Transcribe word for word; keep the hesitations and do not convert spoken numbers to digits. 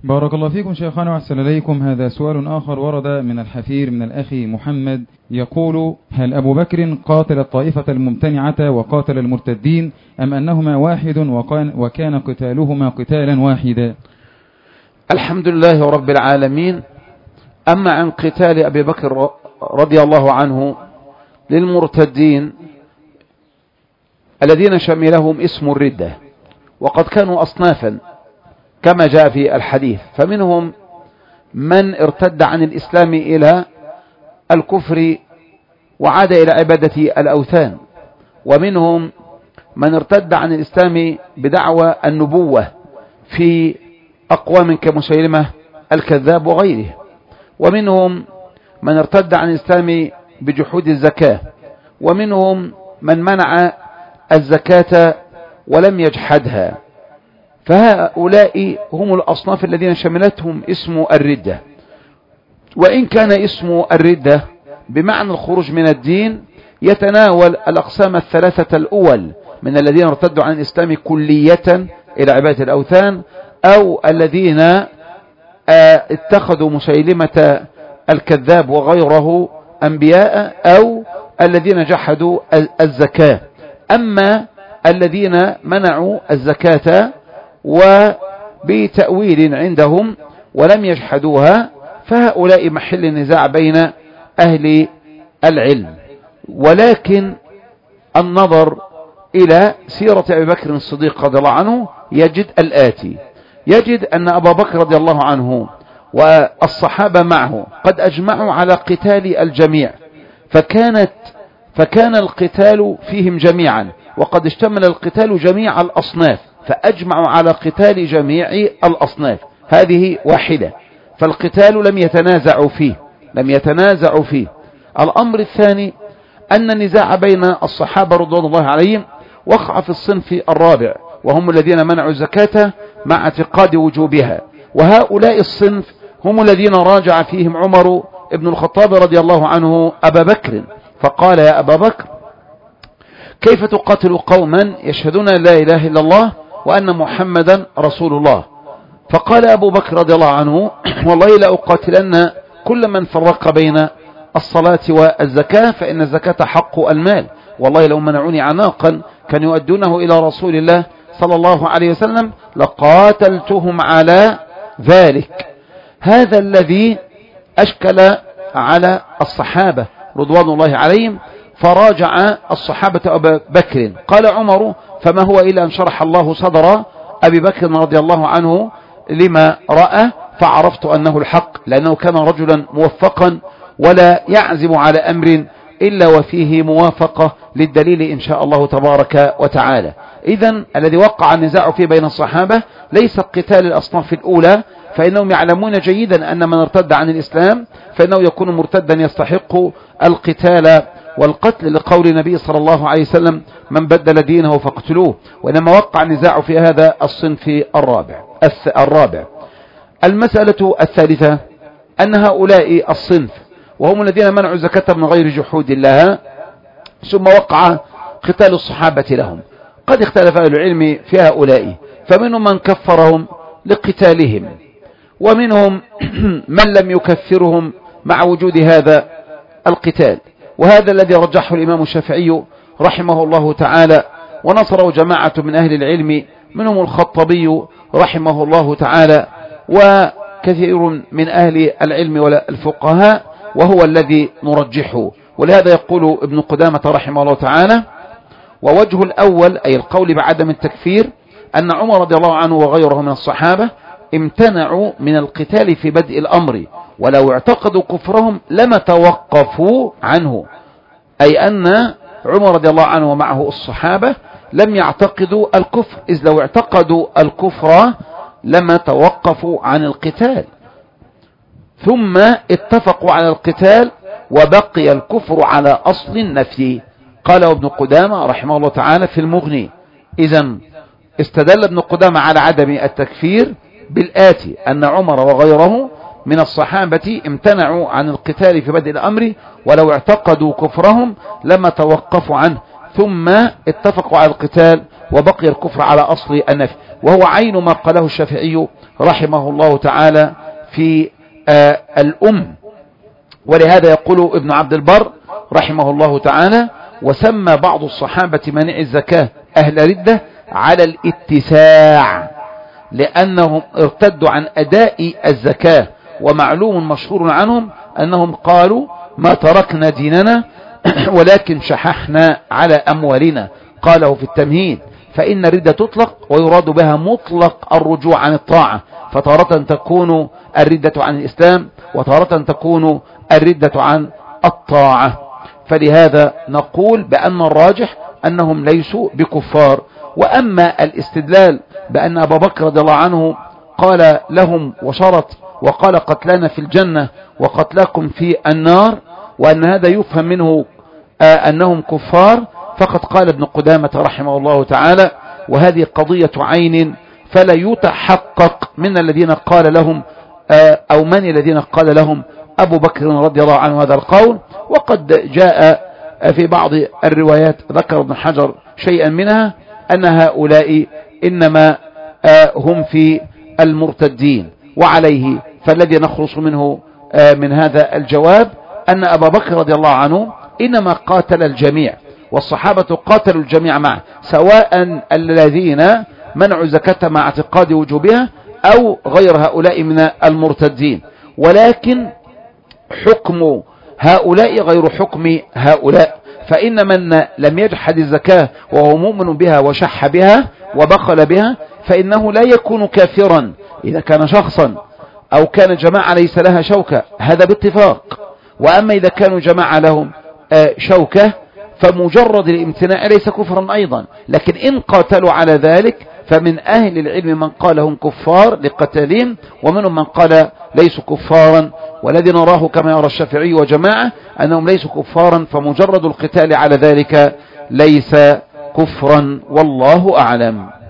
بارك الله فيكم شيخنا وأحسن إليكم. هذا سؤال آخر ورد من الحفير من الأخ محمد، يقول: هل أبو بكر قاتل الطائفة الممتنعة وقاتل المرتدين، أم أنهما واحد وكان, وكان قتالهما قتالا واحدا؟ الحمد لله رب العالمين. أما عن قتال أبي بكر رضي الله عنه للمرتدين الذين شملهم اسم الردة، وقد كانوا أصنافا كما جاء في الحديث، فمنهم من ارتد عن الإسلام إلى الكفر وعاد إلى عبادة الأوثان، ومنهم من ارتد عن الإسلام بدعوى النبوة في أقوام كمسيلمة الكذاب وغيره، ومنهم من ارتد عن الإسلام بجحود الزكاة، ومنهم من منع الزكاة ولم يجحدها. فهؤلاء هم الأصناف الذين شملتهم اسم الردة. وإن كان اسم الردة بمعنى الخروج من الدين يتناول الأقسام الثلاثة الأول من الذين ارتدوا عن الإسلام كلية إلى عبادة الأوثان، أو الذين اتخذوا مسيلمة الكذاب وغيره أنبياء، أو الذين جحدوا الزكاة. أما الذين منعوا الزكاة وبتأويل عندهم ولم يجحدوها فهؤلاء محل النزاع بين أهل العلم. ولكن النظر إلى سيرة أبي بكر الصديق رضي الله عنه يجد الآتي: يجد أن أبا بكر رضي الله عنه والصحابة معه قد أجمعوا على قتال الجميع، فكانت فكان القتال فيهم جميعا، وقد اشتمل القتال جميع الأصناف، فأجمعوا على قتال جميع الأصناف. هذه واحدة، فالقتال لم يتنازعوا فيه لم يتنازعوا فيه الأمر الثاني أن النزاع بين الصحابة رضوان الله عليهم وقع في الصنف الرابع، وهم الذين منعوا الزكاة مع اعتقاد وجوبها، وهؤلاء الصنف هم الذين راجع فيهم عمر ابن الخطاب رضي الله عنه أبا بكر، فقال: يا أبا بكر، كيف تقاتل قوما يشهدون لا إله إلا الله وأن محمدا رسول الله؟ فقال أبو بكر رضي الله عنه: والله لا أقاتلن كل من فرق بين الصلاة والزكاة، فإن الزكاة حق المال، والله لو منعوني عناقا كان يؤدونه إلى رسول الله صلى الله عليه وسلم لقاتلتهم على ذلك. هذا الذي أشكل على الصحابة رضوان الله عليهم، فراجع الصحابة أبا بكر. قال عمر: فما هو إلا أن شرح الله صدر أبي بكر رضي الله عنه لما رأى، فعرفت أنه الحق، لأنه كان رجلا موفقا ولا يعزم على أمر إلا وفيه موافقة للدليل إن شاء الله تبارك وتعالى. إذن الذي وقع النزاع فيه بين الصحابة ليس قتال الأصناف الأولى، فإنهم يعلمون جيدا أن من ارتد عن الإسلام فإنه يكون مرتدا يستحق القتال والقتل، لقول النبي صلى الله عليه وسلم: من بدل دينه فاقتلوه. وإنما وقع النزاع في هذا الصنف الرابع الرابع المسألة الثالثة أن هؤلاء الصنف وهم الذين منعوا الزكاة من غير جحود الله، ثم وقع قتال الصحابة لهم. قد اختلف أهل العلم في هؤلاء، فمنهم من كفرهم لقتالهم، ومنهم من لم يكفرهم مع وجود هذا القتال، وهذا الذي رجحه الإمام الشافعي رحمه الله تعالى، ونصره جماعة من أهل العلم منهم الخطبي رحمه الله تعالى وكثير من أهل العلم والفقهاء، وهو الذي نرجحه. ولهذا يقول ابن قدامة رحمه الله تعالى: ووجه الأول أي القول بعدم التكفير أن عمر رضي الله عنه وغيره من الصحابة امتنعوا من القتال في بدء الأمر، ولو اعتقدوا كفرهم لما توقفوا عنه، أي أن عمر رضي الله عنه ومعه الصحابة لم يعتقدوا الكفر، إذ لو اعتقدوا الكفر لما توقفوا عن القتال، ثم اتفقوا على القتال وبقي الكفر على أصل النفي. قال ابن قدامة رحمه الله تعالى في المغني: إذن استدل ابن قدامة على عدم التكفير بالآتي: أن عمر وغيره من الصحابة امتنعوا عن القتال في بدء الأمر، ولو اعتقدوا كفرهم لما توقفوا عنه، ثم اتفقوا على القتال وبقي الكفر على أصل النفي، وهو عين ما قاله الشافعي رحمه الله تعالى في آه الأم. ولهذا يقول ابن عبد البر رحمه الله تعالى: وسمى بعض الصحابة منع الزكاة أهل ردة على الاتساع، لأنهم ارتدوا عن أداء الزكاة، ومعلوم مشهور عنهم أنهم قالوا: ما تركنا ديننا ولكن شححنا على أموالنا. قاله في التمهيد: فإن الردة تطلق ويراد بها مطلق الرجوع عن الطاعة، فتارة تكون الردة عن الإسلام وتارة تكون الردة عن الطاعة. فلهذا نقول بأن الراجح أنهم ليسوا بكفار. وأما الاستدلال بأن أبا بكر رضي الله عنه قال لهم وشرط وقال: قتلنا في الجنة وقتلكم في النار، وأن هذا يفهم منه آه أنهم كفار، فقد قال ابن قدامة رحمه الله تعالى: وهذه قضية عين فلا يتحقق من الذين قال لهم آه أو من الذين قال لهم أبو بكر رضي الله عنه هذا القول. وقد جاء في بعض الروايات ذكر ابن حجر شيئا منها أن هؤلاء إنما آه هم في المرتدين. وعليه فالذي نخلص منه آه من هذا الجواب أن أبا بكر رضي الله عنه إنما قاتل الجميع، والصحابة قاتلوا الجميع معه، سواء الذين منعوا زكاة مع اعتقاد وجوبها أو غير هؤلاء من المرتدين. ولكن حكم هؤلاء غير حكم هؤلاء، فإن من لم يجحد الزكاة وهو مؤمن بها وشح بها وبخل بها فإنه لا يكون كافرا إذا كان شخصا أو كان جماعة ليس لها شوكة، هذا باتفاق. وأما إذا كانوا جماعة لهم شوكة فمجرد الامتناع ليس كفرا أيضا. لكن إن قاتلوا على ذلك فمن أهل العلم من قال هم كفار لقتالهم، ومنهم من قال ليسوا كفارا، والذي نراه كما يرى الشافعي وجماعة أنهم ليسوا كفارا، فمجرد القتال على ذلك ليس كفرا، والله أعلم.